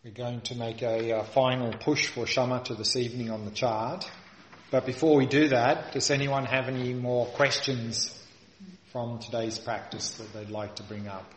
We're going to make a final push for shamatha this evening on the chart. But before we do that, does anyone have any more questions from today's practice that they'd like to bring up?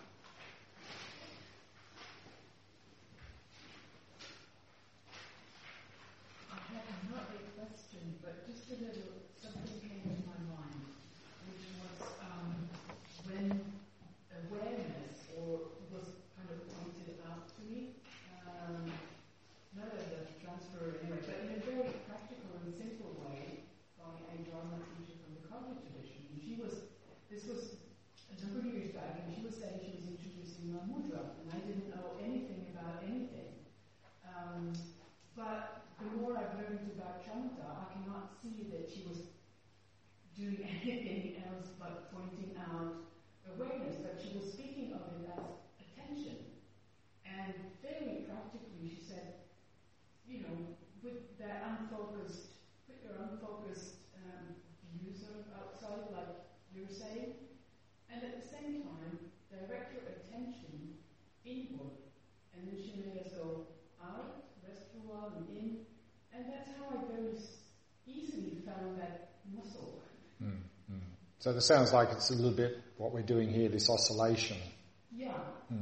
Doing anything else but pointing out awareness, but she was speaking of it as attention. And very practically she said, with that unfocused, put your unfocused views outside, like you were saying, and at the same time, direct your attention inward. And then she made us go out, rest for a while, and in. And that's how I very easily found that muscle. So it sounds like it's a little bit what we're doing here, this oscillation. Yeah.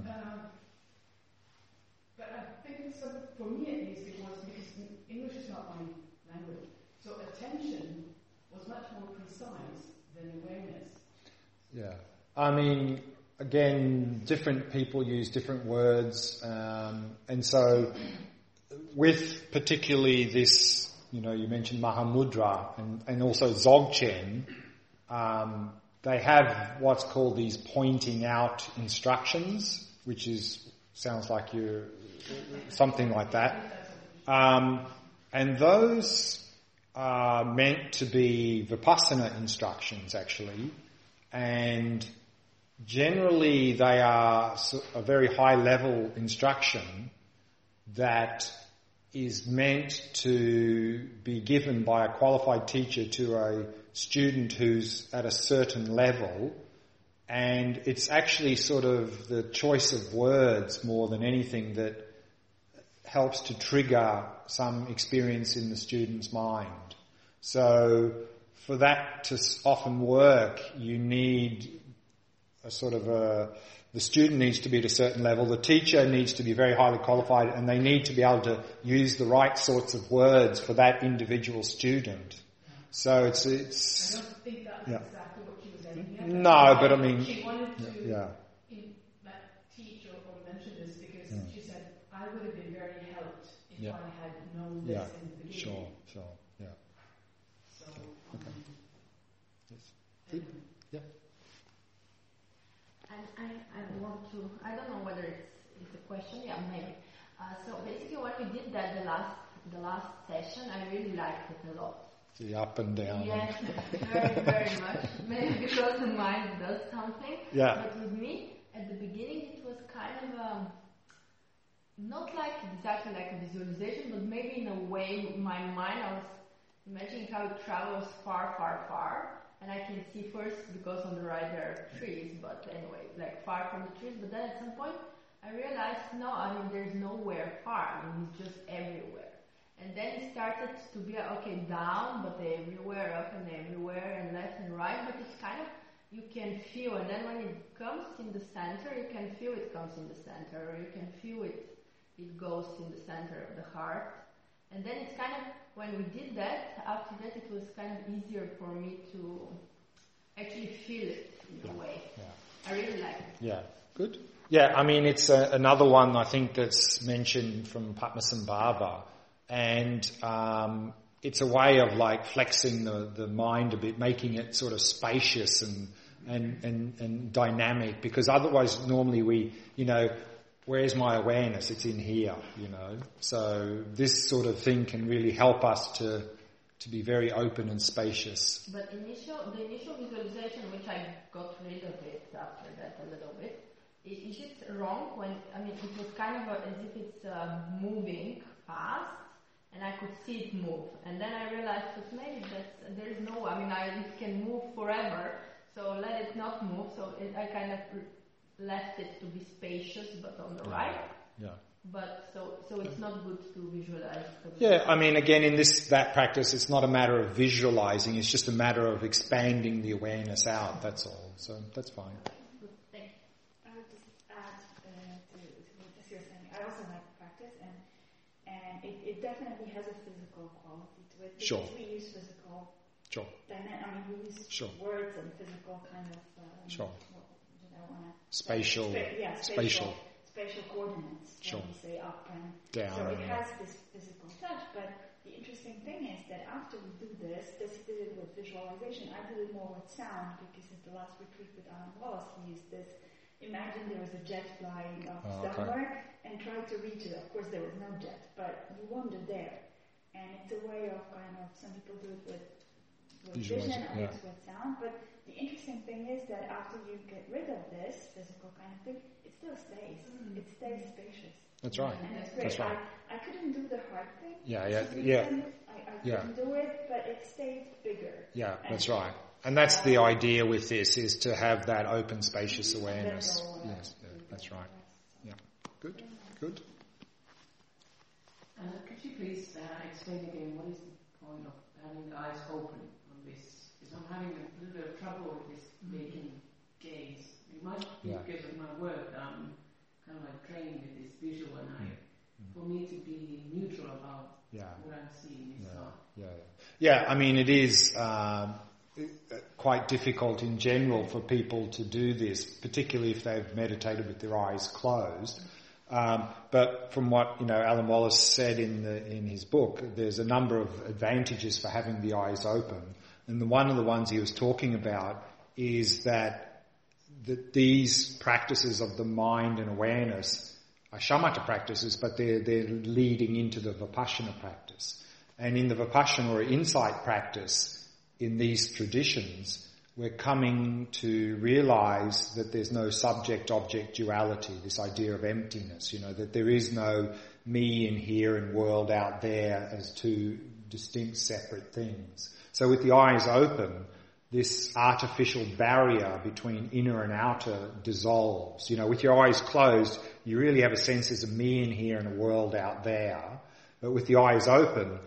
But I think for me at least it was because English is not my language. So attention was much more precise than awareness. Yeah. I mean, again, different people use different words. And so with particularly this, you mentioned Mahamudra and also Dzogchen, they have what's called these pointing out instructions, which sounds like you're something like that. And those are meant to be Vipassana instructions, actually. And generally they are a very high level instruction that is meant to be given by a qualified teacher to a student who's at a certain level, and it's actually sort of the choice of words more than anything that helps to trigger some experience in the student's mind. So for that to often work, you need the student needs to be at a certain level, the teacher needs to be very highly qualified, and they need to be able to use the right sorts of words for that individual student. So it's. I don't think that's exactly what she was saying. No, but I mean. She wanted to teach or mention this because she said, I would have been very helped if I had known this in the beginning. Sure, yeah. So, okay. Yes. Good. Yeah. And I want to, I don't know whether it's a question, maybe. So basically when we did that the last session, I really liked it a lot. The up and down. Yes, very, very much. Maybe because the mind does something. Yeah. But with me, at the beginning, it was kind of not like exactly like a visualization, but maybe in a way, my mind, I was imagining how it travels far, far, far. And I can see first, because on the right there are trees, but anyway, like far from the trees. But then at some point, I realized, there's nowhere far. It's just everywhere. And then it started to be, down, but everywhere, up and everywhere, and left and right. But it's kind of, you can feel, and then when it comes in the center, you can feel it comes in the center, or you can feel it goes in the center of the heart. And then it's kind of, when we did that, after that it was kind of easier for me to actually feel it in a way. Yeah. I really like it. Yeah, good. Yeah, it's another one I think that's mentioned from Padmasambhava. And it's a way of like flexing the mind a bit, making it sort of spacious and dynamic, because otherwise normally we, where's my awareness? It's in here, So this sort of thing can really help us to be very open and spacious. But the initial visualization, which I got rid of it after that a little bit, is it wrong when, it was kind of as if it's moving fast, and I could see it move. And then I realized that maybe there's no, it can move forever, so let it not move. So I kind of left it to be spacious, but on the right. Yeah. But so it's not good to visualize. Yeah, I mean, again, in that practice, it's not a matter of visualizing, it's just a matter of expanding the awareness out, that's all. So that's fine. Thanks. I would just add to what you're saying. I also like the practice, and it definitely has a physical quality to it. Sure. Because we use physical. Sure. We use Sure. words and physical kind of. Sure. What did I want to? Spatial. Spatial coordinates. Sure. When we say up and down. So it has this physical touch, but the interesting thing is that after we do this did it with visualization. I did it more with sound because at the last retreat with Alan Wallace, we used this. Imagine there was a jet flying up somewhere and try to reach it. Of course, there was no jet, but you wander there. And it's a way of some people do it with vision, others with sound. But the interesting thing is that after you get rid of this physical kind of thing, it still stays. It stays spacious. That's right. And it's great. That's right. I couldn't do the heart thing. Yeah. I couldn't do it, but it stayed bigger. Yeah, that's right. And that's the idea with this, is to have that open, spacious awareness. Yes, that's right. Yeah. Good. Could you please explain again what is the point of having the eyes open on this? Because I'm having a little bit of trouble with this vacant gaze. It might be because of my work. I'm kind of like trained with this visual, and for me to be neutral about what I'm seeing is not. Yeah, I mean, it is quite difficult in general for people to do this, particularly if they've meditated with their eyes closed. But from what Alan Wallace said in his book, there's a number of advantages for having the eyes open, and one of the ones he was talking about is that these practices of the mind and awareness are shamatha practices, but they're leading into the vipassana practice. And in the vipassana or insight practice, in these traditions, we're coming to realize that there's no subject-object duality, this idea of emptiness, that there is no me in here and world out there as two distinct separate things. So with the eyes open, this artificial barrier between inner and outer dissolves. With your eyes closed, you really have a sense there's a me in here and a world out there. But with the eyes open,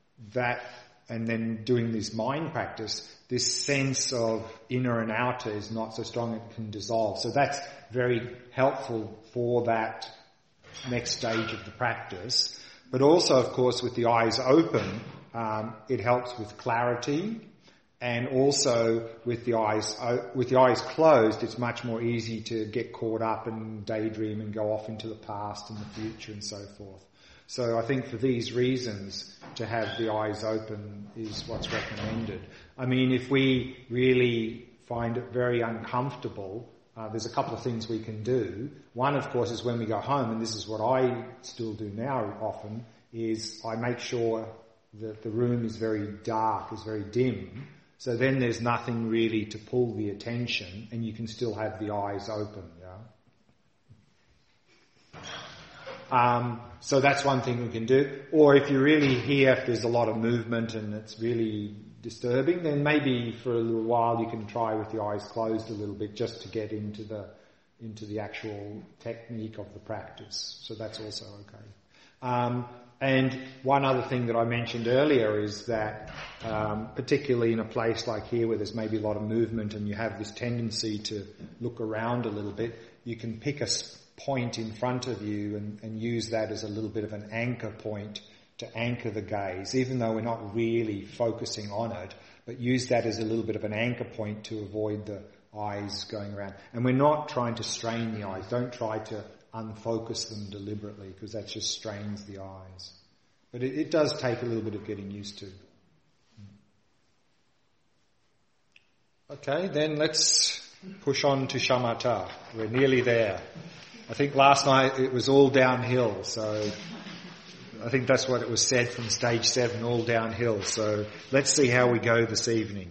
and then doing this mind practice, this sense of inner and outer is not so strong, it can dissolve. So that's very helpful for that next stage of the practice. But also, of course, with the eyes open, it helps with clarity. And also with the eyes closed, it's much more easy to get caught up and daydream and go off into the past and the future and so forth. So I think for these reasons, to have the eyes open is what's recommended. I mean, if we really find it very uncomfortable, there's a couple of things we can do. One, of course, is when we go home, and this is what I still do now often, is I make sure that the room is very dark, is very dim. So then there's nothing really to pull the attention, and you can still have the eyes open, So that's one thing we can do. Or if you really hear if there's a lot of movement and it's really disturbing, then maybe for a little while you can try with the eyes closed a little bit just to get into the actual technique of the practice. So that's also okay. And one other thing that I mentioned earlier is that particularly in a place like here where there's maybe a lot of movement and you have this tendency to look around a little bit, you can pick a point in front of you and use that as a little bit of an anchor point to anchor the gaze, even though we're not really focusing on it, but use that as a little bit of an anchor point to avoid the eyes going around. And we're not trying to strain the eyes. Don't try to unfocus them deliberately, because that just strains the eyes. But it does take a little bit of getting used to. Okay, then let's push on to shamatha. We're nearly there. I think last night it was all downhill, so I think that's what it was said from stage 7, all downhill. So let's see how we go this evening.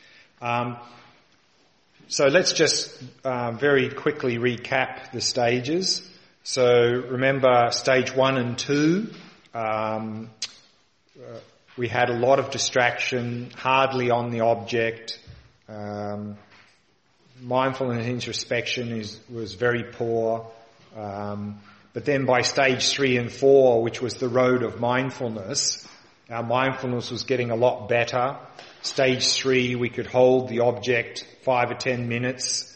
So let's just very quickly recap the stages. So remember stage 1 and 2, we had a lot of distraction, hardly on the object. Mindfulness and introspection was very poor. But then by stage 3 and 4, which was the road of mindfulness, our mindfulness was getting a lot better. Stage 3, we could hold the object 5 or 10 minutes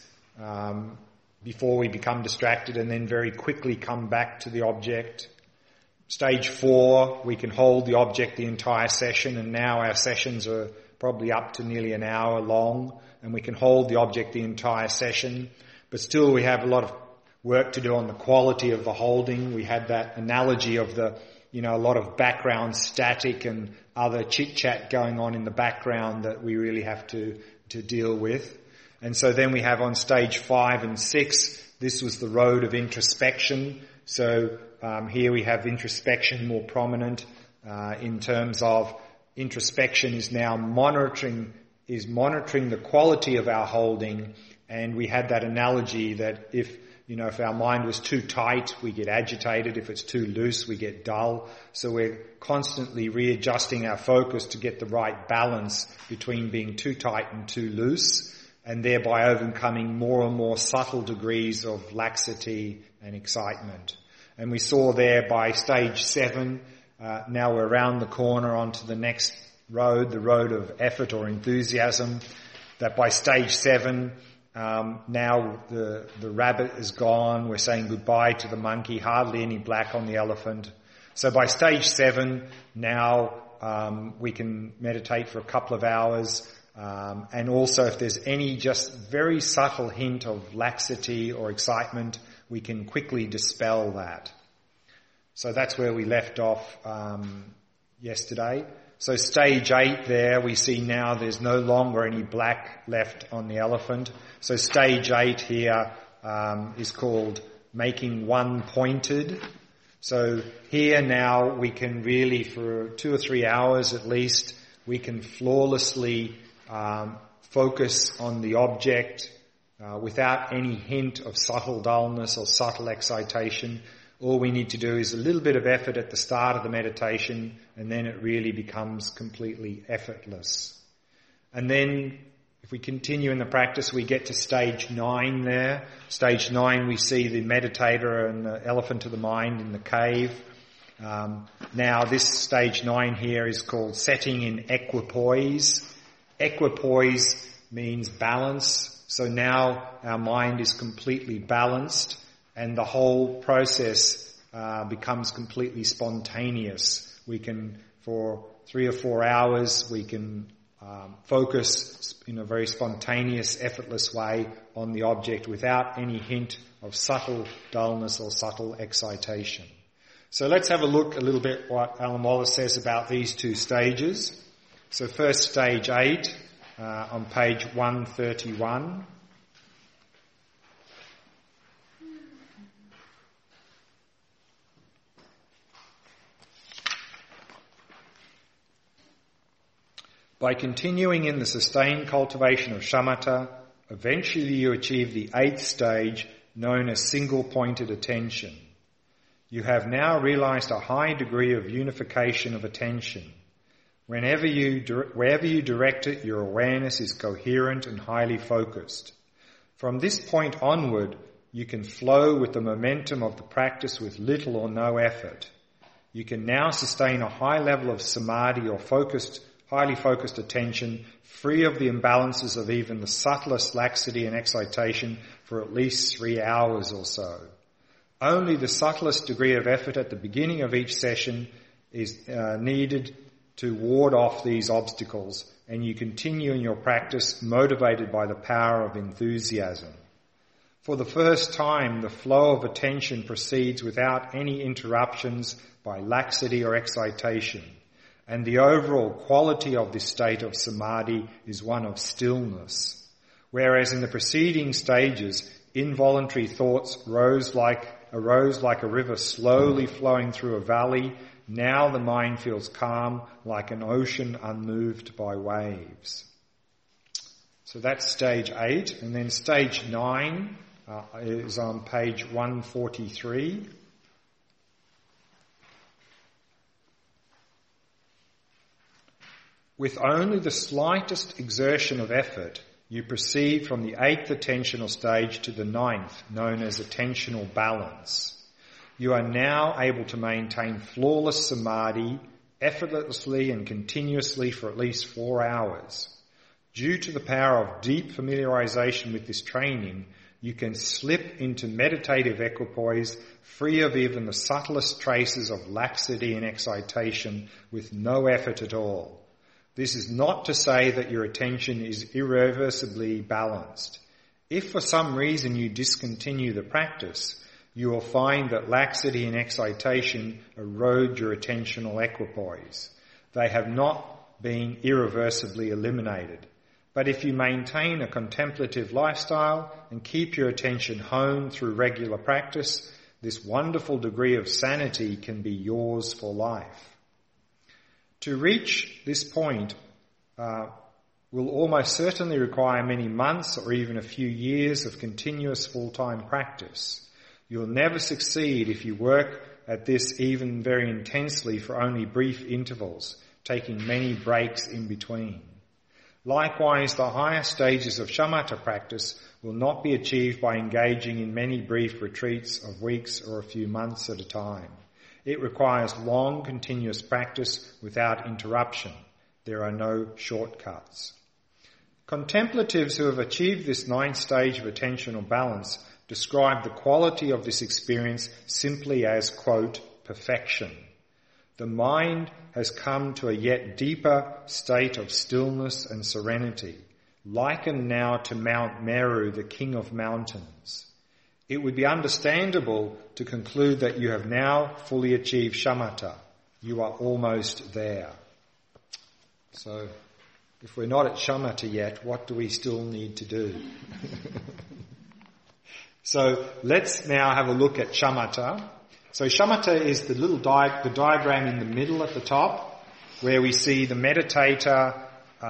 before we become distracted, and then very quickly come back to the object. Stage 4, we can hold the object the entire session, and now our sessions are probably up to nearly an hour long, and we can hold the object the entire session. But still we have a lot of work to do on the quality of the holding. We had that analogy of a lot of background static and other chit-chat going on in the background that we really have to deal with. And so then we have on stage 5 and 6, this was the road of introspection. So here we have introspection more prominent in terms of introspection is now monitoring the quality of our holding. And we had that analogy that if our mind was too tight, we get agitated. If it's too loose, we get dull. So we're constantly readjusting our focus to get the right balance between being too tight and too loose, and thereby overcoming more and more subtle degrees of laxity and excitement. And we saw there by stage 7, now we're around the corner onto the next road, the road of effort or enthusiasm, that by stage 7, now the rabbit is gone, we're saying goodbye to the monkey, hardly any black on the elephant. So by stage 7, now we can meditate for a couple of hours, and also if there's any just very subtle hint of laxity or excitement, we can quickly dispel that. So that's where we left off yesterday. So stage 8 there, we see now there's no longer any black left on the elephant. So stage 8 here is called making one pointed. So here now we can really, for 2 or 3 hours at least, we can flawlessly focus on the object without any hint of subtle dullness or subtle excitation. All we need to do is a little bit of effort at the start of the meditation, and then it really becomes completely effortless. And then if we continue in the practice, we get to stage 9 there. Stage 9, we see the meditator and the elephant of the mind in the cave. Now this stage 9 here is called setting in equipoise. Equipoise means balance. So now our mind is completely balanced, and the whole process becomes completely spontaneous. We can, for 3 or 4 hours, we can focus in a very spontaneous, effortless way on the object without any hint of subtle dullness or subtle excitation. So let's have a look a little bit what Alan Wallace says about these 2 stages. So first stage 8 on page 131. By continuing in the sustained cultivation of shamatha, eventually you achieve the 8th stage known as single-pointed attention. You have now realized a high degree of unification of attention. Wherever you direct it, your awareness is coherent and highly focused. From this point onward, you can flow with the momentum of the practice with little or no effort. You can now sustain a high level of samadhi or highly focused attention, free of the imbalances of even the subtlest laxity and excitation for at least 3 hours or so. Only the subtlest degree of effort at the beginning of each session is needed to ward off these obstacles, and you continue in your practice motivated by the power of enthusiasm. For the first time, the flow of attention proceeds without any interruptions by laxity or excitation, and the overall quality of this state of samadhi is one of stillness. Whereas in the preceding stages, involuntary thoughts arose like a river slowly flowing through a valley, now the mind feels calm like an ocean unmoved by waves. So that's stage 8. And then stage 9 is on page 143. With only the slightest exertion of effort, you proceed from the 8th attentional stage to the 9th, known as attentional balance. you are now able to maintain flawless samadhi effortlessly and continuously for at least 4 hours. Due to the power of deep familiarization with this training, you can slip into meditative equipoise free of even the subtlest traces of laxity and excitation with no effort at all. This is not to say that your attention is irreversibly balanced. If for some reason you discontinue the practice, you will find that laxity and excitation erode your attentional equipoise. They have not been irreversibly eliminated. But if you maintain a contemplative lifestyle and keep your attention honed through regular practice, this wonderful degree of sanity can be yours for life. To reach this point will almost certainly require many months or even a few years of continuous full-time practice. You'll never succeed if you work at this even very intensely for only brief intervals, taking many breaks in between. Likewise, the higher stages of shamatha practice will not be achieved by engaging in many brief retreats of weeks or a few months at a time. It requires long, continuous practice without interruption. There are no shortcuts. Contemplatives who have achieved this 9th stage of attentional balance describe the quality of this experience simply as, quote, perfection. The mind has come to a yet deeper state of stillness and serenity, likened now to Mount Meru, the king of mountains. It would be understandable to conclude that you have now fully achieved shamatha. You are almost there. So, if we're not at shamatha yet, what do we still need to do? So, let's now have a look at shamatha. So, shamatha is the little the diagram in the middle at the top, where we see the meditator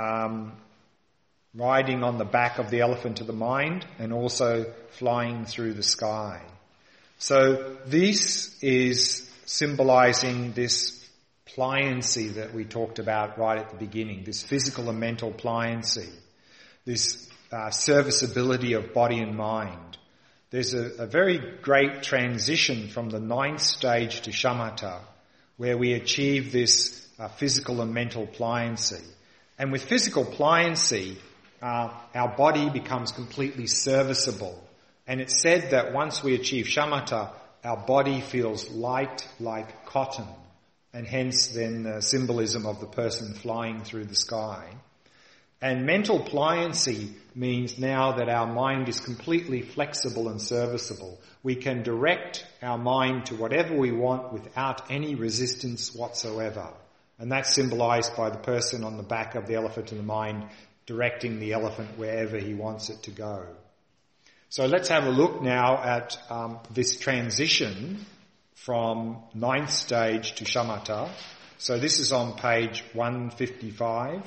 riding on the back of the elephant of the mind and also flying through the sky. So this is symbolizing this pliancy that we talked about right at the beginning, this physical and mental pliancy, this serviceability of body and mind. There's a very great transition from the 9th stage to shamatha, where we achieve this physical and mental pliancy. And with physical pliancy, our body becomes completely serviceable. And it's said that once we achieve shamatha, our body feels light like cotton, and hence then the symbolism of the person flying through the sky. And mental pliancy means now that our mind is completely flexible and serviceable. We can direct our mind to whatever we want without any resistance whatsoever. And that's symbolized by the person on the back of the elephant in the mind directing the elephant wherever he wants it to go. So let's have a look now at this transition from 9th stage to shamatha. So this is on page 155.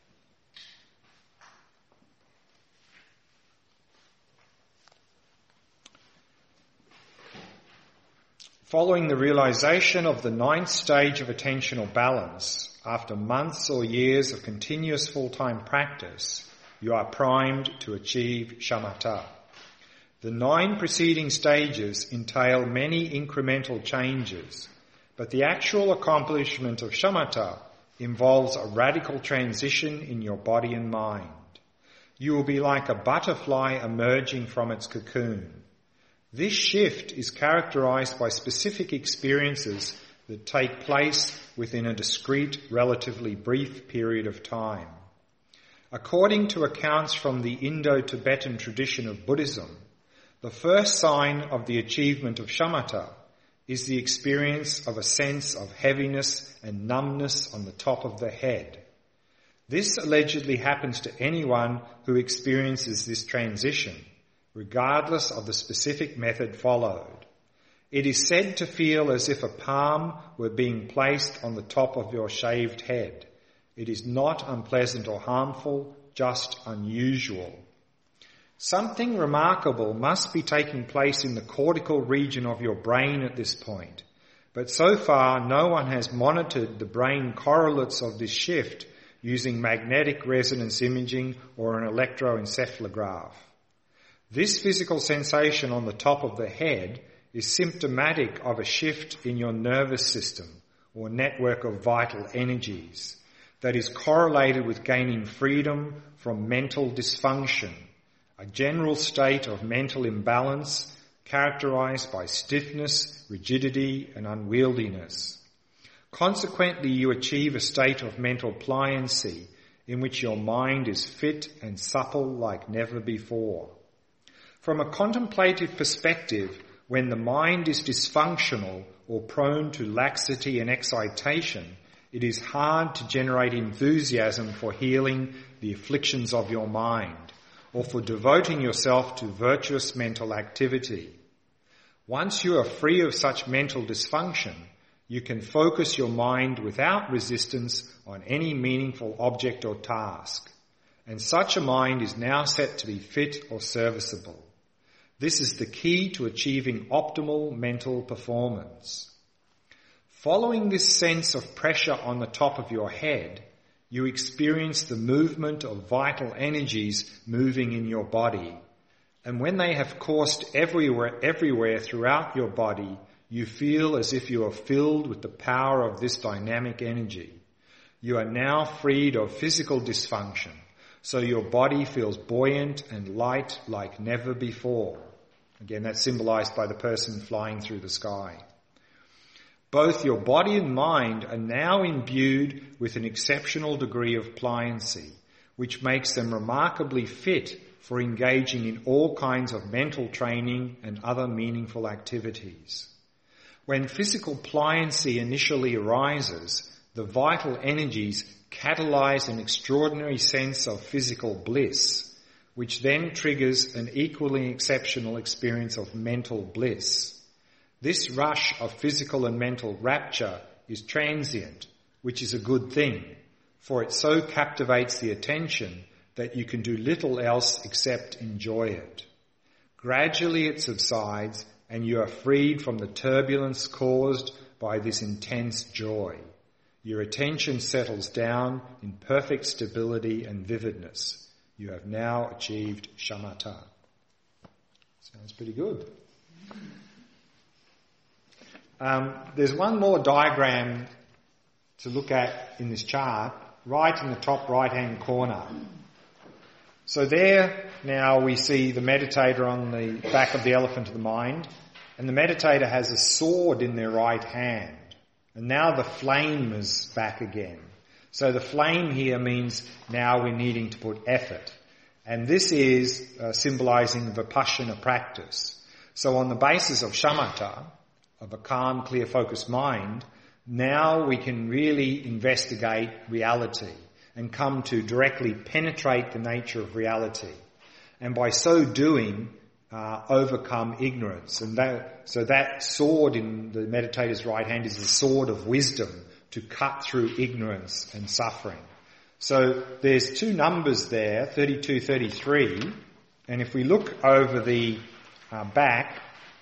Following the realization of the 9th stage of attentional balance, after months or years of continuous full-time practice, you are primed to achieve shamatha. The 9 preceding stages entail many incremental changes, but the actual accomplishment of shamatha involves a radical transition in your body and mind. You will be like a butterfly emerging from its cocoon. This shift is characterized by specific experiences that take place within a discrete, relatively brief period of time. According to accounts from the Indo-Tibetan tradition of Buddhism, the first sign of the achievement of shamatha is the experience of a sense of heaviness and numbness on the top of the head. This allegedly happens to anyone who experiences this transition, regardless of the specific method followed. It is said to feel as if a palm were being placed on the top of your shaved head. It is not unpleasant or harmful, just unusual. Something remarkable must be taking place in the cortical region of your brain at this point, but so far no one has monitored the brain correlates of this shift using magnetic resonance imaging or an electroencephalograph. This physical sensation on the top of the head is symptomatic of a shift in your nervous system or network of vital energies that is correlated with gaining freedom from mental dysfunction, a general state of mental imbalance characterized by stiffness, rigidity, and unwieldiness. Consequently, you achieve a state of mental pliancy in which your mind is fit and supple like never before. From a contemplative perspective, when the mind is dysfunctional or prone to laxity and excitation, it is hard to generate enthusiasm for healing the afflictions of your mind or for devoting yourself to virtuous mental activity. Once you are free of such mental dysfunction, you can focus your mind without resistance on any meaningful object or task, and such a mind is now set to be fit or serviceable. This is the key to achieving optimal mental performance. Following this sense of pressure on the top of your head, you experience the movement of vital energies moving in your body. And when they have coursed everywhere throughout your body, you feel as if you are filled with the power of this dynamic energy. You are now freed of physical dysfunction, so your body feels buoyant and light like never before. Again, that's symbolized by the person flying through the sky. Both your body and mind are now imbued with an exceptional degree of pliancy, which makes them remarkably fit for engaging in all kinds of mental training and other meaningful activities. When physical pliancy initially arises, the vital energies catalyze an extraordinary sense of physical bliss, which then triggers an equally exceptional experience of mental bliss. This rush of physical and mental rapture is transient, which is a good thing, for it so captivates the attention that you can do little else except enjoy it. Gradually it subsides, and you are freed from the turbulence caused by this intense joy. Your attention settles down in perfect stability and vividness. You have now achieved shamatha. Sounds pretty good. There's one more diagram to look at in this chart, right in the top right-hand corner. So there now we see the meditator on the back of the elephant of the mind, and the meditator has a sword in their right hand. And now the flame is back again. So the flame here means now we're needing to put effort. And this is symbolizing vipassana practice. So on the basis of shamatha, of a calm, clear, focused mind, now we can really investigate reality and come to directly penetrate the nature of reality. And by so doing, overcome ignorance. And so that sword in the meditator's right hand is the sword of wisdom to cut through ignorance and suffering. So there's two numbers there, 32, 33. And if we look over the back,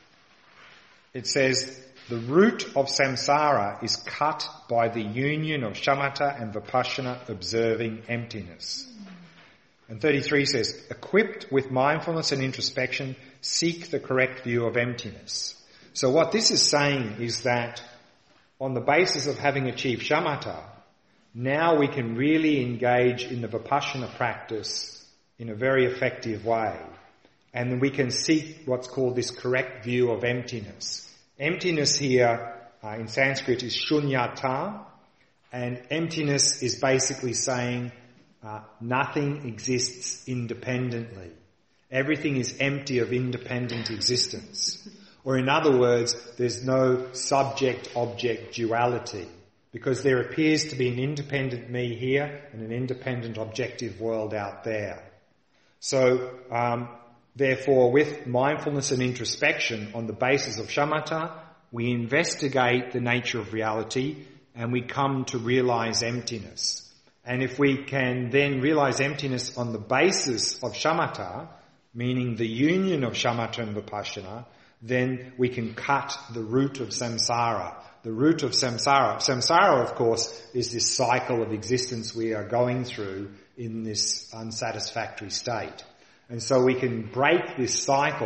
it says, the root of samsara is cut by the union of shamatha and vipassana observing emptiness. And 33 says, equipped with mindfulness and introspection, seek the correct view of emptiness. So what this is saying is that on the basis of having achieved shamatha, now we can really engage in the vipassana practice in a very effective way. And we can seek what's called this correct view of emptiness. Emptiness here in Sanskrit is shunyata, and emptiness is basically saying nothing exists independently. Everything is empty of independent existence. Or in other words, there's no subject-object duality, because there appears to be an independent me here and an independent objective world out there. So, therefore, with mindfulness and introspection on the basis of shamatha, we investigate the nature of reality and we come to realize emptiness. And if we can then realize emptiness on the basis of shamatha, meaning the union of shamatha and vipassana, then we can cut the root of samsara. The root of samsara. Samsara, of course, is this cycle of existence we are going through in this unsatisfactory state. And so we can break this cycle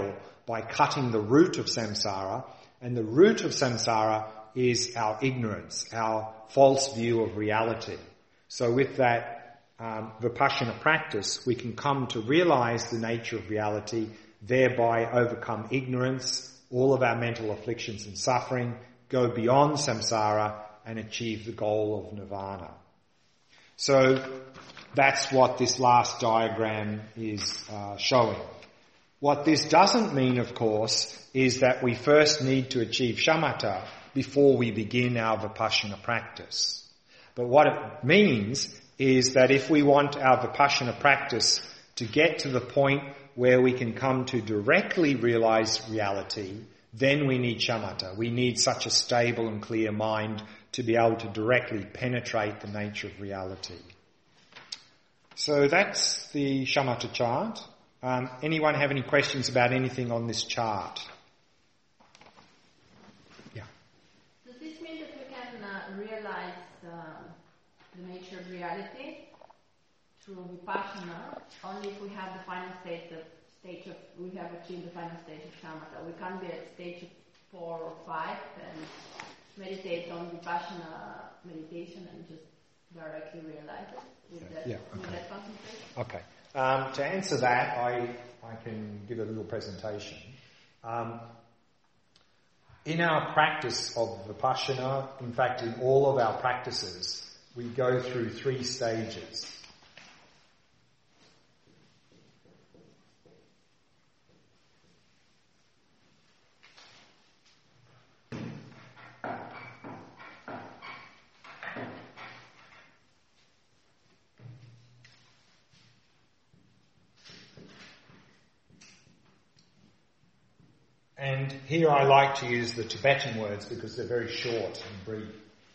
by cutting the root of samsara, and the root of samsara is our ignorance, our false view of reality. So with that vipassana practice, we can come to realize the nature of reality, thereby overcome ignorance, all of our mental afflictions and suffering, go beyond samsara and achieve the goal of nirvana. So that's what this last diagram is showing. What this doesn't mean, of course, is that we first need to achieve shamatha before we begin our vipassana practice. But what it means is that if we want our vipassana practice to get to the point where we can come to directly realize reality, then we need shamatha. We need such a stable and clear mind to be able to directly penetrate the nature of reality. So that's the shamatha chart. Anyone have any questions about anything on this chart? Yeah. Does this mean that we can realize the nature of reality through vipassana only if we have the final stage of we have achieved the final stage of shamatha? We can't be at stage 4 or 5 and meditate on vipassana meditation and just directly realize it with that concentration? Okay. To answer that, I can give a little presentation. In our practice of vipassana, in fact in all of our practices, we go through 3 stages. And here I like to use the Tibetan words because they're very short and brief.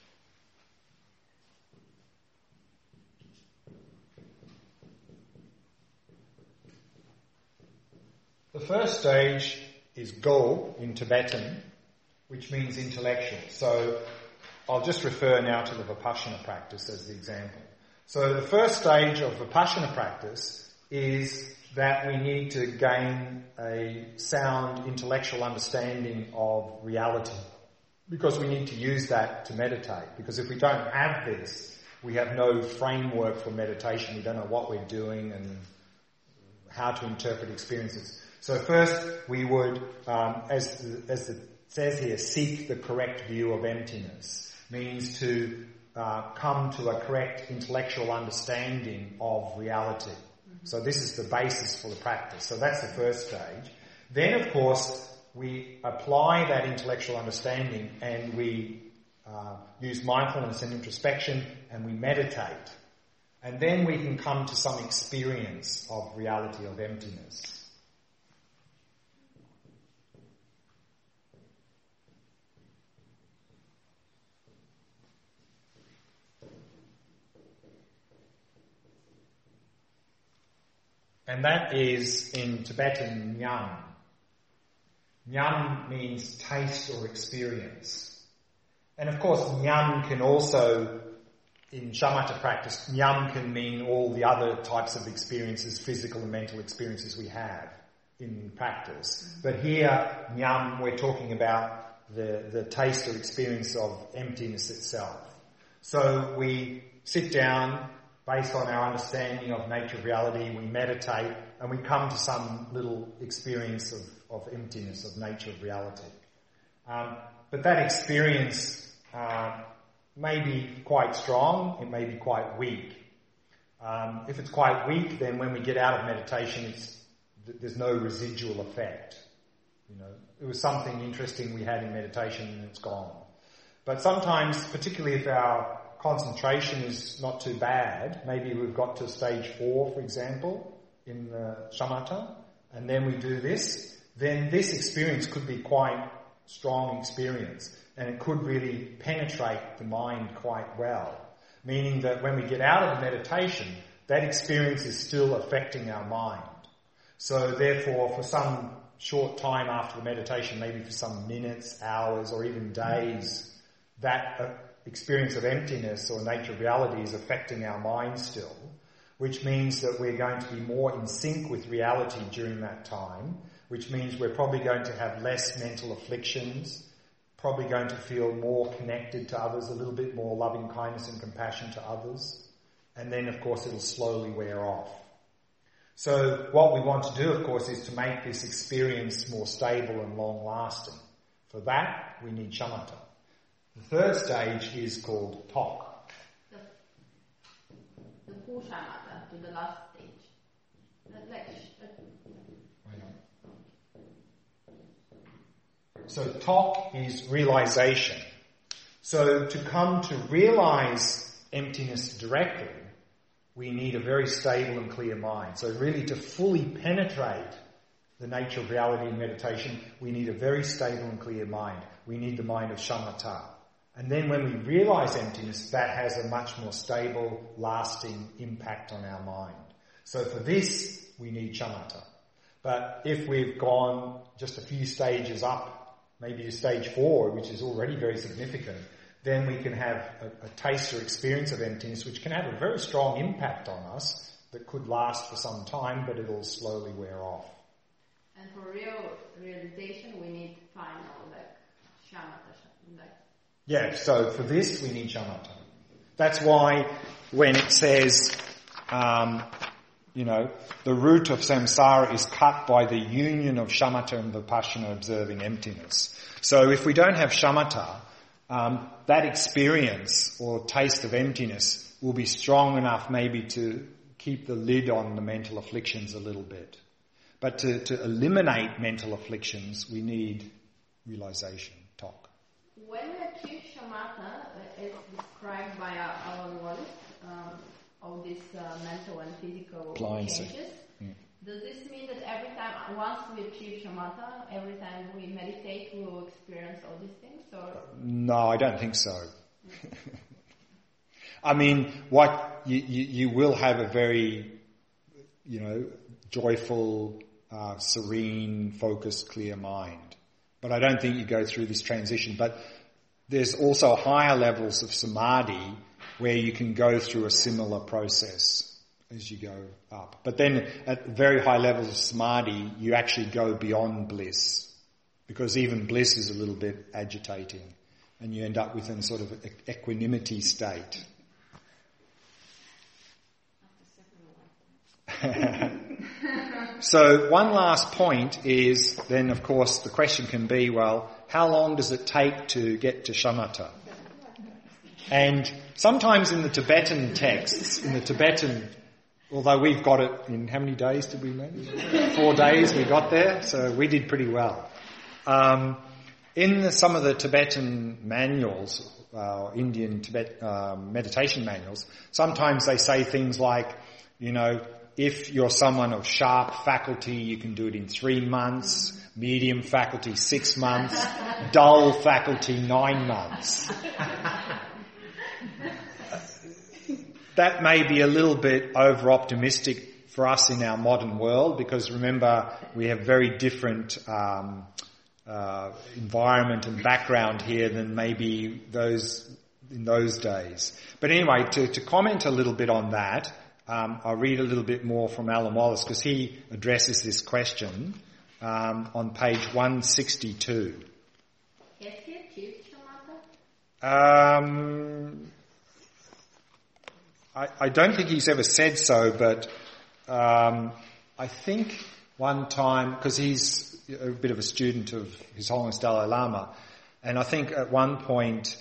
The first stage is go in Tibetan, which means intellectual. So I'll just refer now to the Vipassana practice as the example. So the first stage of Vipassana practice is that we need to gain a sound intellectual understanding of reality, because we need to use that to meditate. Because if we don't have this, we have no framework for meditation. We don't know what we're doing and how to interpret experiences. So first we would, as it says here, seek the correct view of emptiness. Means to come to a correct intellectual understanding of reality. So this is the basis for the practice. So that's the first stage. Then, of course, we apply that intellectual understanding and we use mindfulness and introspection and we meditate. And then we can come to some experience of reality, of emptiness. And that is in Tibetan Nyam. Nyam means taste or experience. And of course Nyam can also, in shamatha practice, Nyam can mean all the other types of experiences, physical and mental experiences we have in practice. But here, Nyam, we're talking about the taste or experience of emptiness itself. So we sit down, based on our understanding of nature of reality, we meditate and we come to some little experience of emptiness, of nature of reality. But that experience may be quite strong, it may be quite weak. If it's quite weak, then when we get out of meditation, there's no residual effect. You know, it was something interesting we had in meditation and it's gone. But sometimes, particularly if our concentration is not too bad, maybe we've got to stage 4, for example, in shamatha, and then we do this, then this experience could be quite strong experience, and it could really penetrate the mind quite well, meaning that when we get out of the meditation, that experience is still affecting our mind. So therefore, for some short time after the meditation, maybe for some minutes, hours, or even days, that experience of emptiness or nature of reality is affecting our mind still, which means that we're going to be more in sync with reality during that time. which means we're probably going to have less mental afflictions, probably going to feel more connected to others, a little bit more loving kindness and compassion to others, and then of course it'll slowly wear off. So what we want to do, of course, is to make this experience more stable and long-lasting. For that, we need shamatha. The third stage is called tok. The full shamatha to the last stage. So tok is realization. So to come to realize emptiness directly, we need a very stable and clear mind. So really to fully penetrate the nature of reality in meditation, we need a very stable and clear mind. We need the mind of shamatha. And then when we realize emptiness, that has a much more stable, lasting impact on our mind. So for this, we need shamatha. But if we've gone just a few stages up, maybe to stage 4, which is already very significant, then we can have a taste or experience of emptiness, which can have a very strong impact on us that could last for some time, but it'll slowly wear off. And for real realization, we need final, shamatha. Yeah, so for this, we need shamatha. That's why when it says, the root of samsara is cut by the union of shamatha and vipassana observing emptiness. So if we don't have shamatha, that experience or taste of emptiness will be strong enough maybe to keep the lid on the mental afflictions a little bit. But to eliminate mental afflictions, we need realization, tok. When we achieve shamatha, as described by Alan Wallace, all these mental and physical changes, does this mean that every time, once we achieve shamatha, every time we meditate, we will experience all these things? Or? No, I don't think so. I mean, what you will have a very, joyful, serene, focused, clear mind. But I don't think you go through this transition. But there's also higher levels of samadhi where you can go through a similar process as you go up. But then at very high levels of samadhi, you actually go beyond bliss, because even bliss is a little bit agitating, and you end up with a sort of equanimity state. So one last point is then, of course, the question can be, well, how long does it take to get to shamatha? And sometimes in the Tibetan texts, although we've got it in how many days did we manage? 4 days we got there, so we did pretty well. In some of the Tibetan manuals, Indian Tibet meditation manuals, sometimes they say things like, if you're someone of sharp faculty, you can do it in 3 months, medium faculty 6 months, dull faculty 9 months. That may be a little bit over-optimistic for us in our modern world, because remember, we have very different environment and background here than maybe those in those days. But anyway, to comment a little bit on that, I'll read a little bit more from Alan Wallace, because he addresses this question on page 162. Has he achieved shamatha? I don't think he's ever said so, but I think one time, because he's a bit of a student of His Holiness Dalai Lama, and I think at one point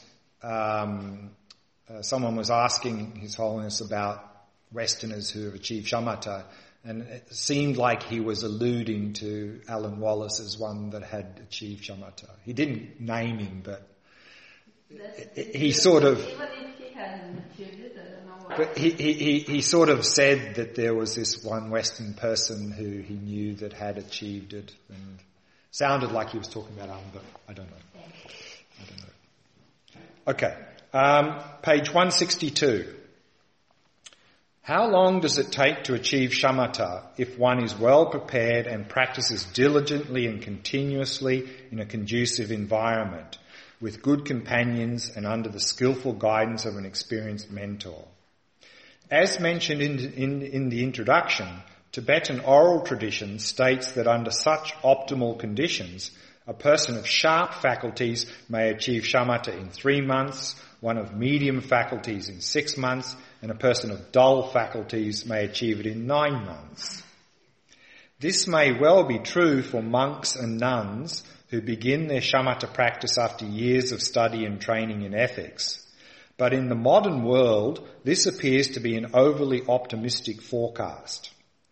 someone was asking His Holiness about Westerners who have achieved shamatha, and it seemed like he was alluding to Alan Wallace as one that had achieved shamatha. He didn't name him, but he sort of... Even if he hadn't achieved it, I don't know why. But he sort of said that there was this one Western person who he knew that had achieved it, and sounded like he was talking about Alan, but I don't know. Okay, page 162. How long does it take to achieve shamatha if one is well prepared and practices diligently and continuously in a conducive environment, with good companions and under the skillful guidance of an experienced mentor? As mentioned in the introduction, Tibetan oral tradition states that under such optimal conditions, a person of sharp faculties may achieve shamatha in 3 months, one of medium faculties in 6 months, and a person of dull faculties may achieve it in 9 months. This may well be true for monks and nuns who begin their shamatha practice after years of study and training in ethics. But in the modern world, this appears to be an overly optimistic forecast.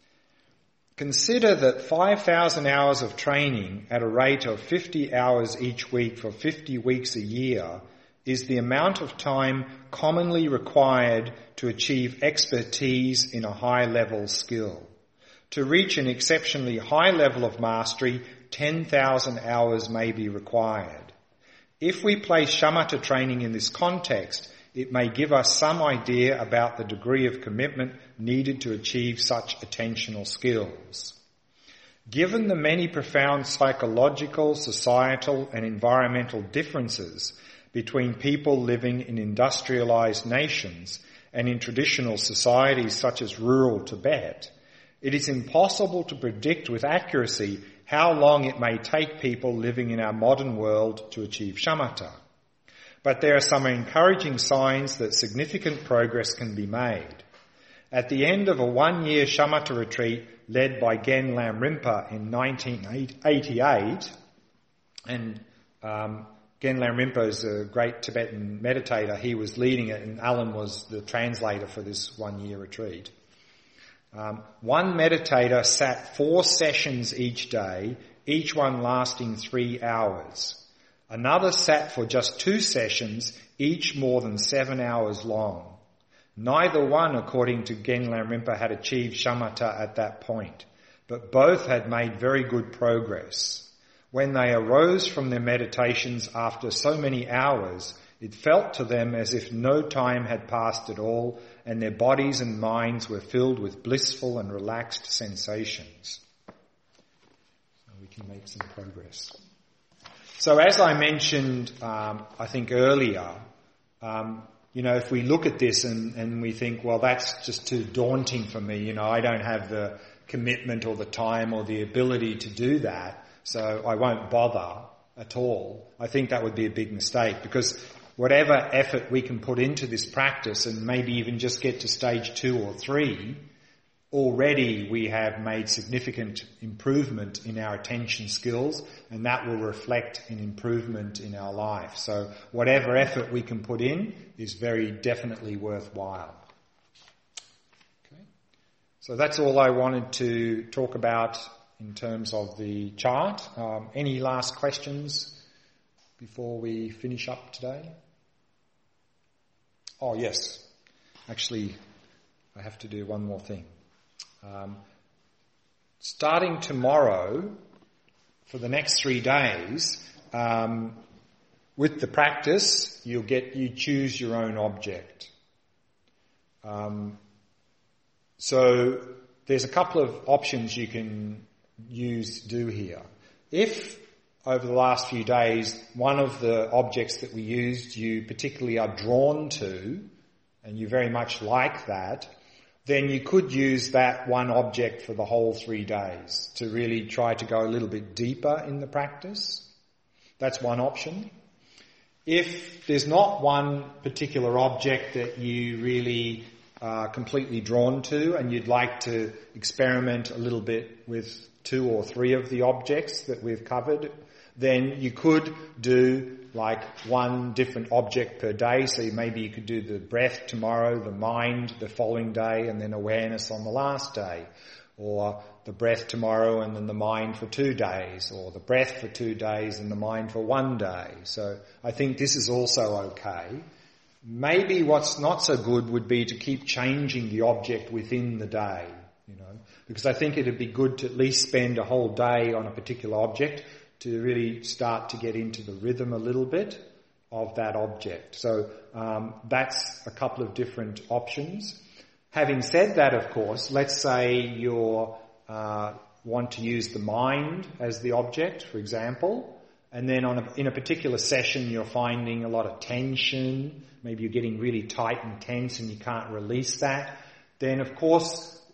Consider that 5,000 hours of training at a rate of 50 hours each week for 50 weeks a year is the amount of time commonly required to achieve expertise in a high-level skill. To reach an exceptionally high level of mastery, 10,000 hours may be required. If we place shamatha training in this context, it may give us some idea about the degree of commitment needed to achieve such attentional skills. Given the many profound psychological, societal and environmental differences between people living in industrialized nations and in traditional societies such as rural Tibet, it is impossible to predict with accuracy how long it may take people living in our modern world to achieve shamatha. But there are some encouraging signs that significant progress can be made. At the end of a 1-year shamatha retreat led by Genlam Rinpa in 1988, and Genlam Rinpa is a great Tibetan meditator. He was leading it and Alan was the translator for this 1-year retreat. One meditator sat 4 sessions each day, each one lasting 3 hours. Another sat for just 2 sessions, each more than 7 hours long. Neither one, according to Genlam Rinpa, had achieved shamatha at that point, but both had made very good progress. When they arose from their meditations after so many hours, it felt to them as if no time had passed at all, and their bodies and minds were filled with blissful and relaxed sensations. So we can make some progress. So as I mentioned, I think earlier, if we look at this and we think, well, that's just too daunting for me, I don't have the commitment or the time or the ability to do that, so I won't bother at all. I think that would be a big mistake, because whatever effort we can put into this practice and maybe even just get to stage 2 or 3, already we have made significant improvement in our attention skills, and that will reflect an improvement in our life. So whatever effort we can put in is very definitely worthwhile. Okay. So that's all I wanted to talk about in terms of the chart. Any last questions before we finish up today? Oh yes, actually I have to do one more thing. Starting tomorrow, for the next 3 days, with the practice, you choose your own object. So there's a couple of options you can do here. If over the last few days, one of the objects that we used you particularly are drawn to, and you very much like that, then you could use that one object for the whole 3 days to really try to go a little bit deeper in the practice. That's one option. If there's not one particular object that you really are completely drawn to and you'd like to experiment a little bit with 2 or 3 of the objects that we've covered, then you could do like one different object per day. So maybe you could do the breath tomorrow, the mind the following day, and then awareness on the last day. Or the breath tomorrow and then the mind for 2 days. Or the breath for 2 days and the mind for 1 day. So I think this is also okay. Maybe what's not so good would be to keep changing the object within the day, because I think it'd be good to at least spend a whole day on a particular object to really start to get into the rhythm a little bit of that object. So that's a couple of different options. Having said that, of course, let's say you want to use the mind as the object, for example, and then in a particular session you're finding a lot of tension, maybe you're getting really tight and tense and you can't release that, then of course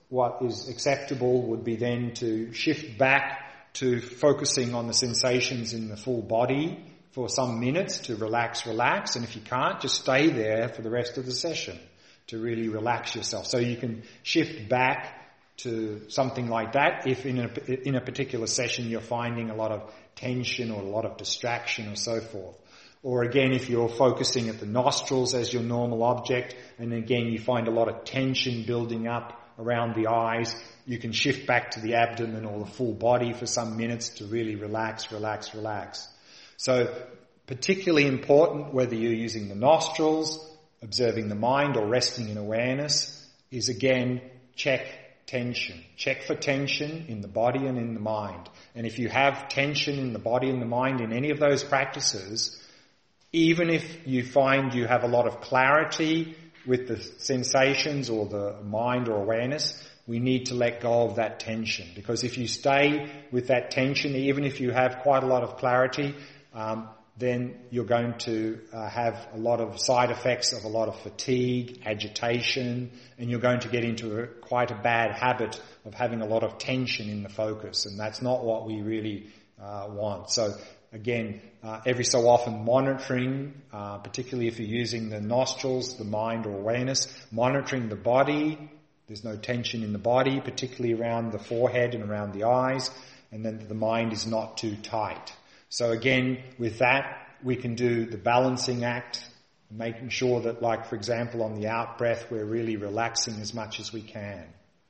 what is acceptable would be then to shift back to focusing on the sensations in the full body for some minutes to relax. And if you can't, just stay there for the rest of the session to really relax yourself. So you can shift back to something like that if in a particular session you're finding a lot of tension or a lot of distraction or so forth. Or again, if you're focusing at the nostrils as your normal object, and again you find a lot of tension building up around the eyes, you can shift back to the abdomen or the full body for some minutes to really relax. So particularly important, whether you're using the nostrils, observing the mind, or resting in awareness, is again, check tension. Check for tension in the body and in the mind. And if you have tension in the body and the mind in any of those practices, even if you find you have a lot of clarity with the sensations or the mind or awareness, we need to let go of that tension. Because if you stay with that tension, even if you have quite a lot of clarity, then you're going to have a lot of side effects of a lot of fatigue, agitation, and you're going to get into quite a bad habit of having a lot of tension in the focus, and that's not what we really want. So again, every so often monitoring, particularly if you're using the nostrils, the mind or awareness, monitoring the body. There's no tension in the body, particularly around the forehead and around the eyes, and then the mind is not too tight. So again, with that, we can do the balancing act, making sure that, like, for example, on the out breath, we're really relaxing as much as we can.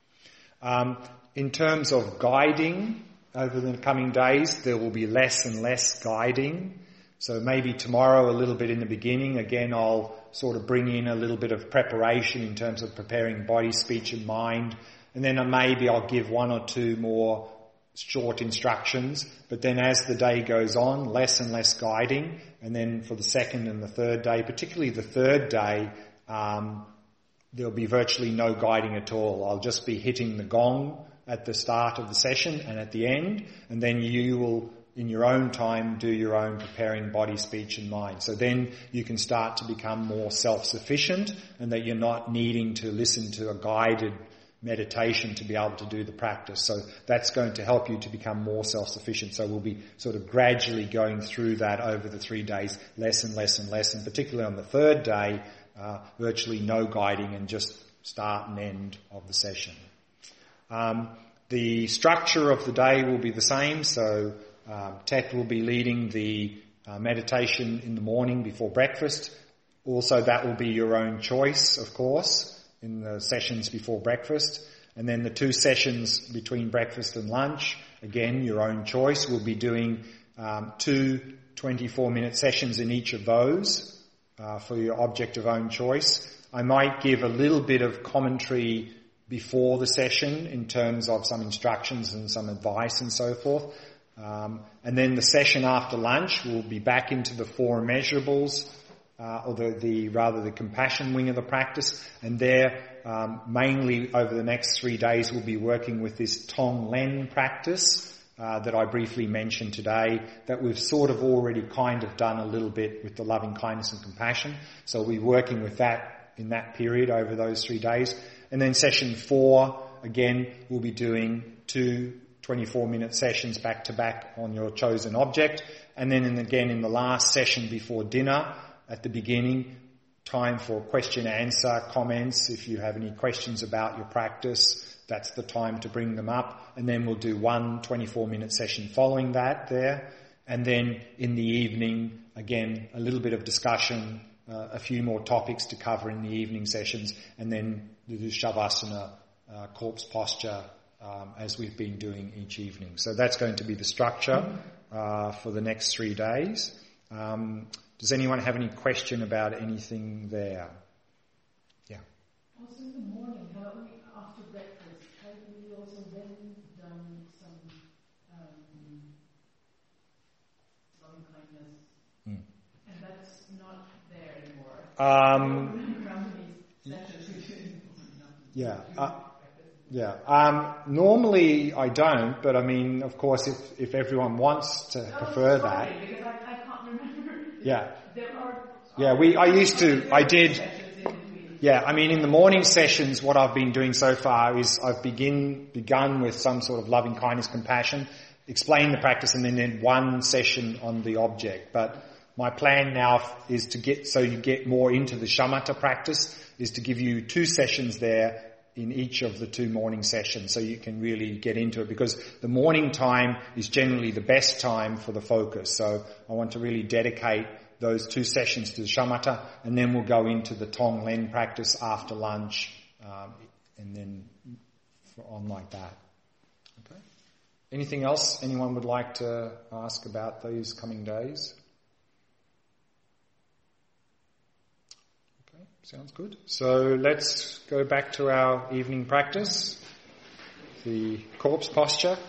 In terms of guiding, over the coming days, there will be less and less guiding. So maybe tomorrow, a little bit in the beginning, again, I'll sort of bring in a little bit of preparation in terms of preparing body, speech and mind. And then maybe I'll give one or two more short instructions, but then as the day goes on, less and less guiding, and then for the second and the third day, particularly the third day, there'll be virtually no guiding at all. I'll just be hitting the gong at the start of the session and at the end, and then you will, in your own time, do your own preparing body, speech and mind. So then you can start to become more self-sufficient, and that you're not needing to listen to a guided meditation to be able to do the practice. So that's going to help you to become more self-sufficient. So we'll be sort of gradually going through that over the 3 days, less and less and less, and particularly on the third day, virtually no guiding and just start and end of the session. The structure of the day will be the same. So Tet will be leading the meditation in the morning before breakfast. Also, that will be your own choice, of course, in the sessions before breakfast. And then the 2 sessions between breakfast and lunch, again, your own choice. We'll be doing 2 24-minute sessions in each of those for your object of own choice. I might give a little bit of commentary before the session in terms of some instructions and some advice and so forth. And then the session after lunch, we'll be back into the 4 immeasurables, or the compassion wing of the practice, and there mainly over the next 3 days we'll be working with this Tonglen practice that I briefly mentioned today, that we've sort of already kind of done a little bit with the loving kindness and compassion. So we'll be working with that in that period over those 3 days. And then session 4, again, we'll be doing 2 24-minute sessions back to back on your chosen object. And then again in the last session before dinner, at the beginning, time for question, answer, comments. If you have any questions about your practice, that's the time to bring them up. And then we'll do 1 24-minute session following that there. And then in the evening, again, a little bit of discussion, a few more topics to cover in the evening sessions, and then do Shavasana, corpse posture, as we've been doing each evening. So that's going to be the structure for the next 3 days. Does anyone have any question about anything there? Yeah. Also in the morning, after breakfast, have we also then done some loving kindness? And that's not there anymore. Normally I don't, but I mean, of course, if everyone wants to prefer that. Because I can't remember. Yeah. There are. Yeah, I did. Yeah, I mean, in the morning sessions, what I've been doing so far is I've begun with some sort of loving kindness, compassion, explain the practice, and then one session on the object. But my plan now is to get more into the shamatha practice, is to give you 2 sessions there in each of the 2 morning sessions, so you can really get into it, because the morning time is generally the best time for the focus. So I want to really dedicate those 2 sessions to the shamatha, and then we'll go into the Tonglen practice after lunch, and then on like that. Okay. Anything else anyone would like to ask about these coming days? Okay, sounds good. So let's go back to our evening practice, the corpse posture.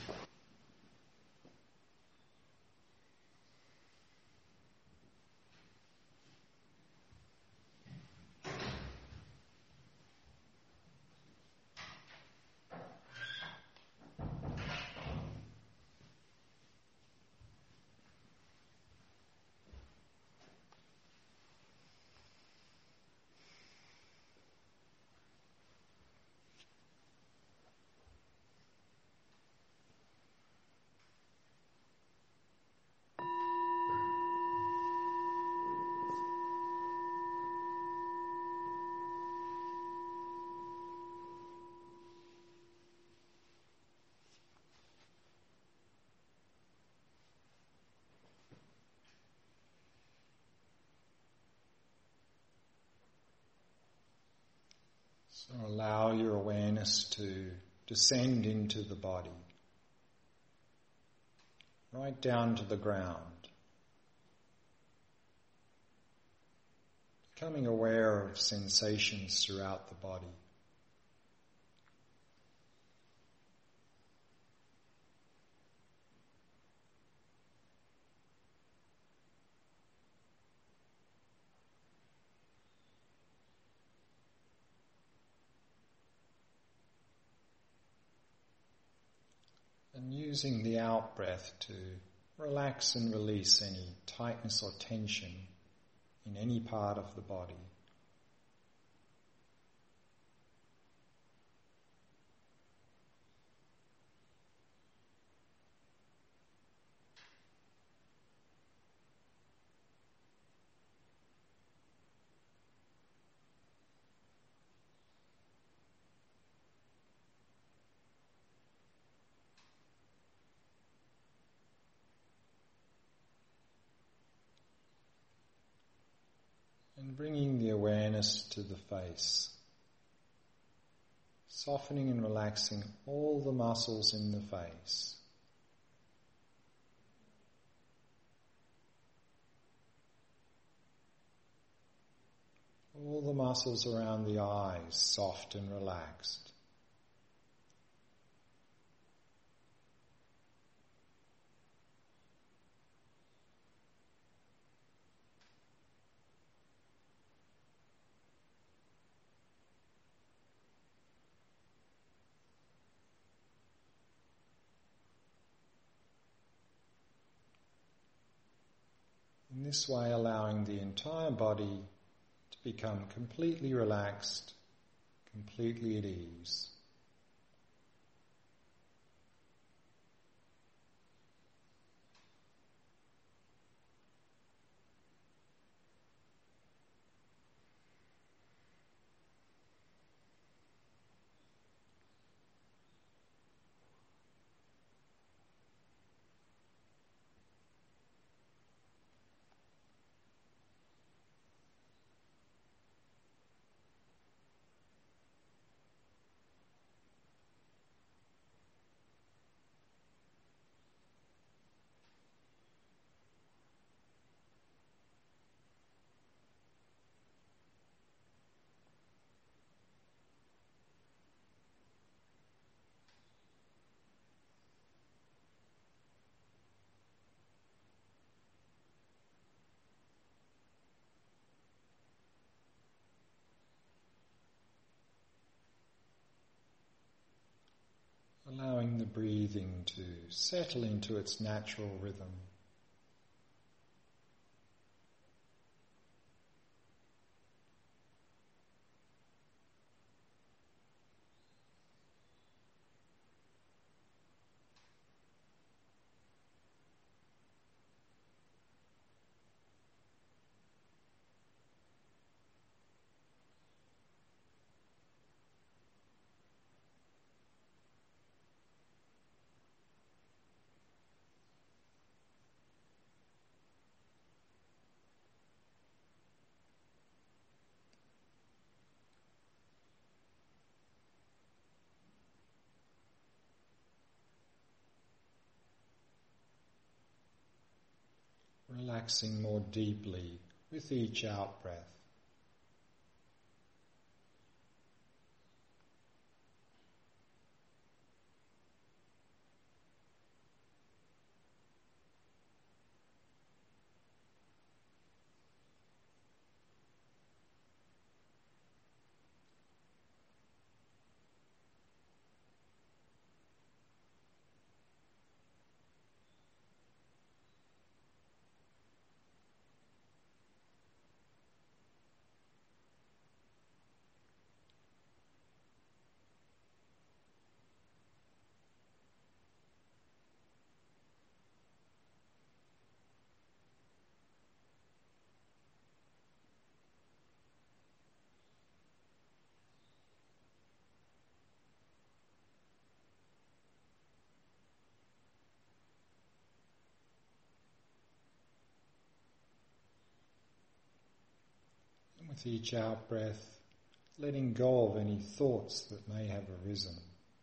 So allow your awareness to descend into the body, right down to the ground, becoming aware of sensations throughout the body. And using the out-breath to relax and release any tightness or tension in any part of the body. And bringing the awareness to the face, softening and relaxing all the muscles in the face. All the muscles around the eyes, soft and relaxed. In this way, allowing the entire body to become completely relaxed, completely at ease. Allowing the breathing to settle into its natural rhythm. relaxing more deeply with each out-breath. And with each out-breath, letting go of any thoughts that may have arisen.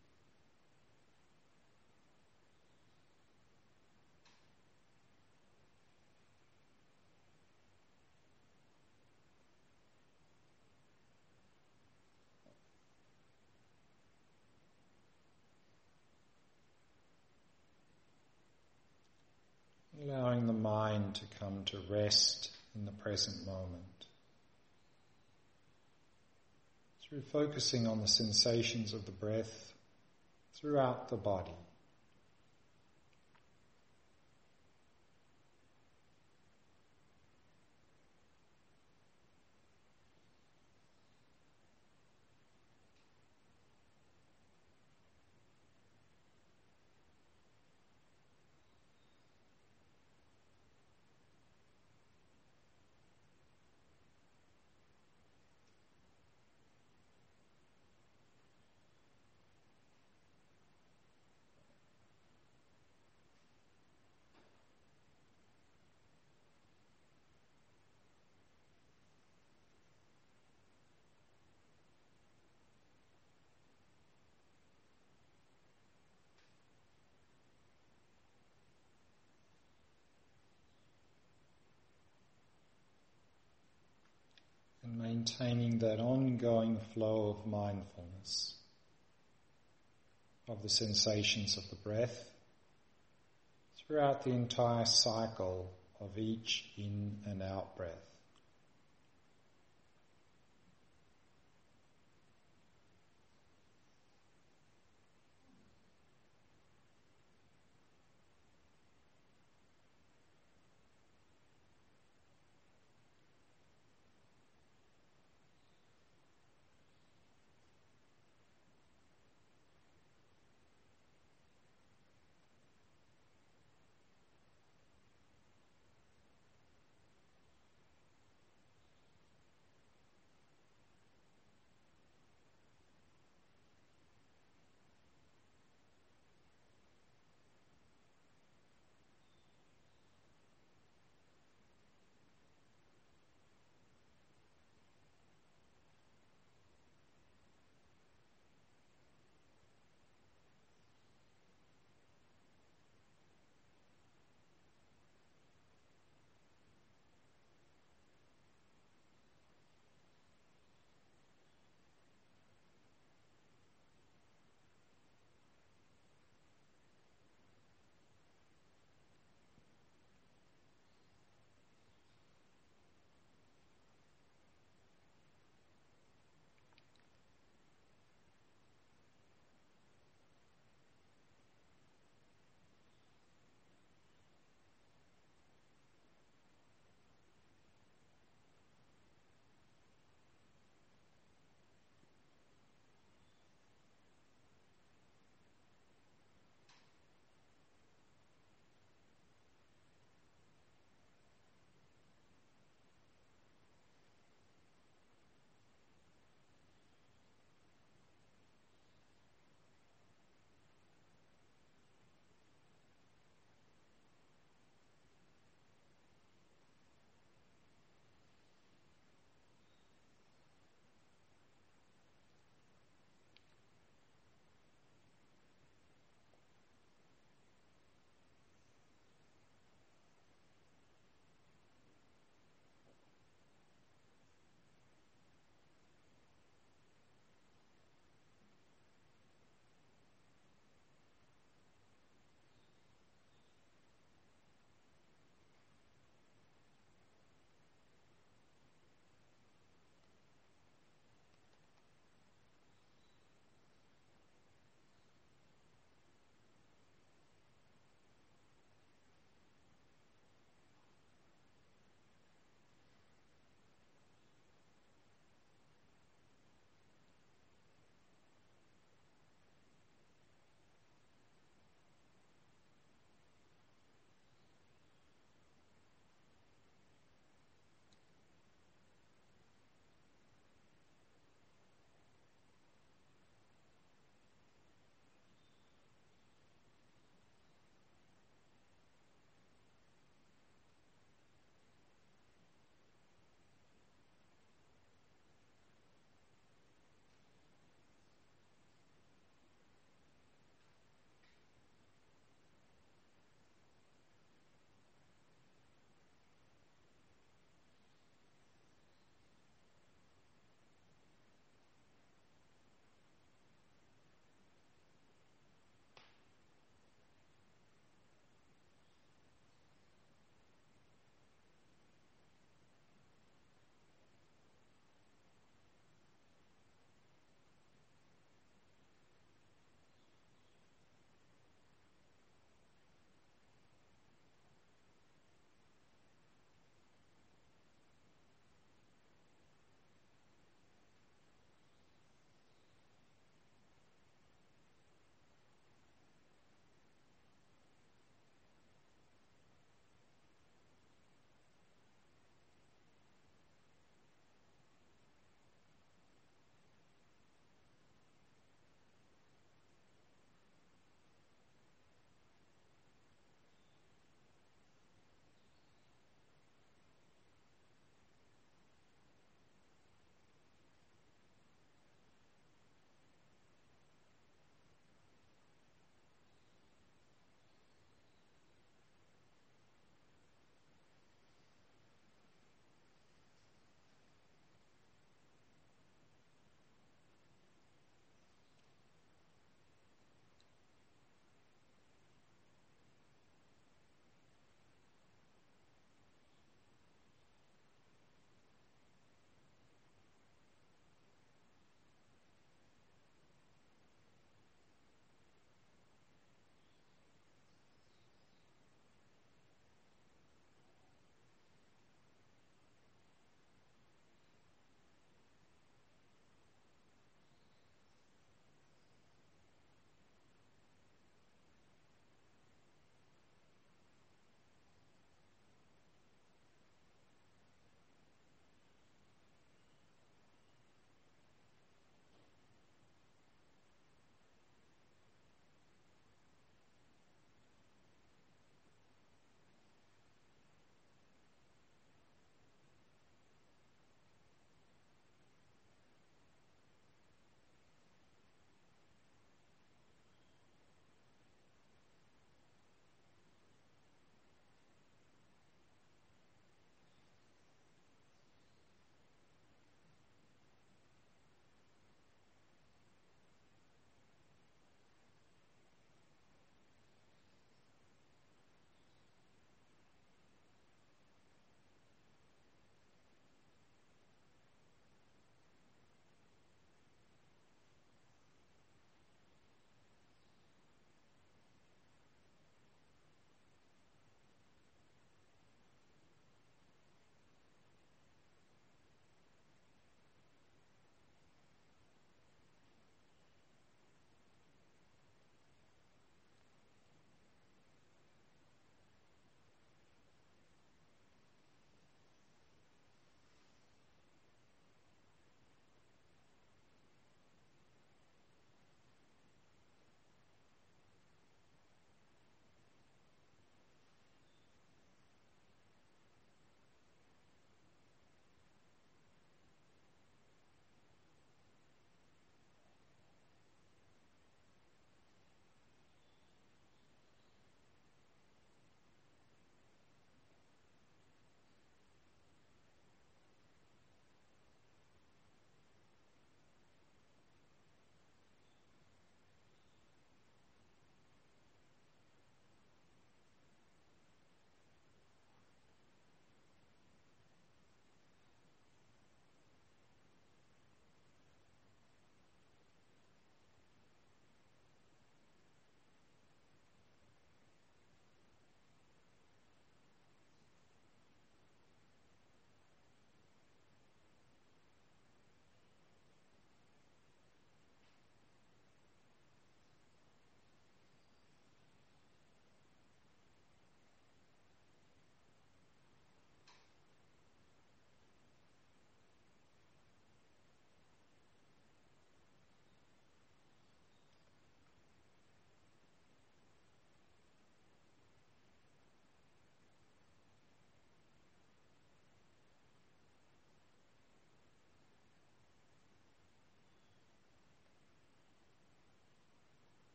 Allowing the mind to come to rest in the present moment through focusing on the sensations of the breath throughout the body. And maintaining that ongoing flow of mindfulness of the sensations of the breath throughout the entire cycle of each in and out breath.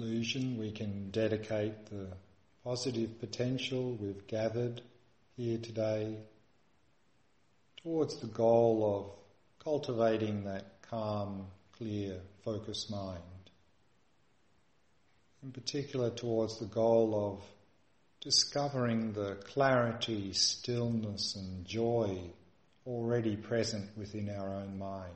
conclusion, we can dedicate the positive potential we've gathered here today towards the goal of cultivating that calm, clear, focused mind. In particular, towards the goal of discovering the clarity, stillness and joy already present within our own mind.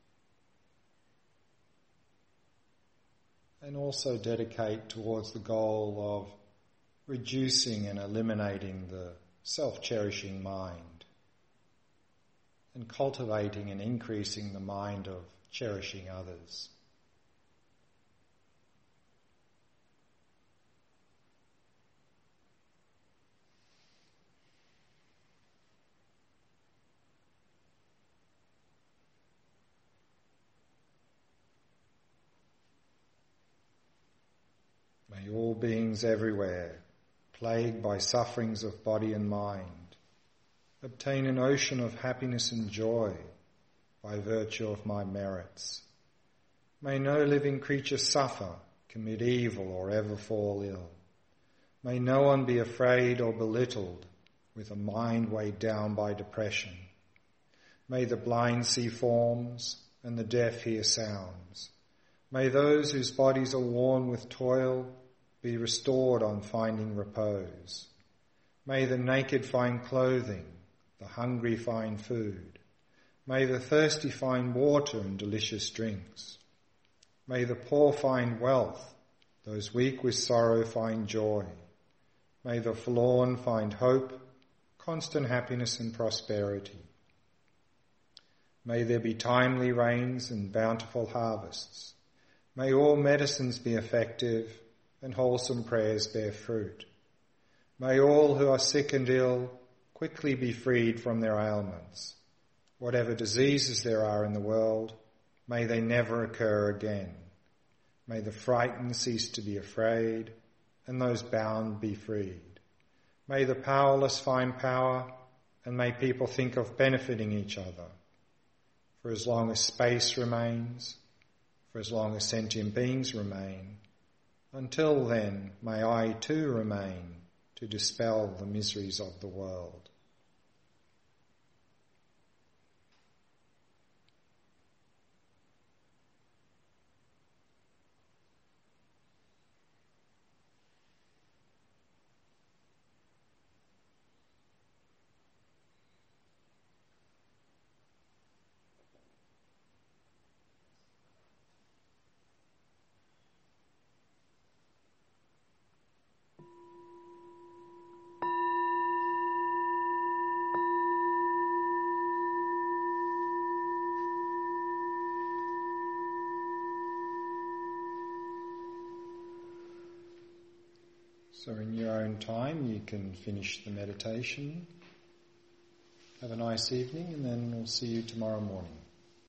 And also dedicate towards the goal of reducing and eliminating the self-cherishing mind and cultivating and increasing the mind of cherishing others. May all beings everywhere, plagued by sufferings of body and mind, obtain an ocean of happiness and joy by virtue of my merits. May no living creature suffer, commit evil, or ever fall ill. May no one be afraid or belittled with a mind weighed down by depression. May the blind see forms and the deaf hear sounds. May those whose bodies are worn with toil be restored on finding repose. May the naked find clothing, the hungry find food. May the thirsty find water and delicious drinks. May the poor find wealth, those weak with sorrow find joy. May the forlorn find hope, constant happiness and prosperity. May there be timely rains and bountiful harvests. May all medicines be effective and wholesome prayers bear fruit. May all who are sick and ill quickly be freed from their ailments. Whatever diseases there are in the world, may they never occur again. May the frightened cease to be afraid, and those bound be freed. May the powerless find power, and may people think of benefiting each other. For as long as space remains, for as long as sentient beings remain, until then may I too remain to dispel the miseries of the world. So in your own time you can finish the meditation. Have a nice evening, and then we'll see you tomorrow morning.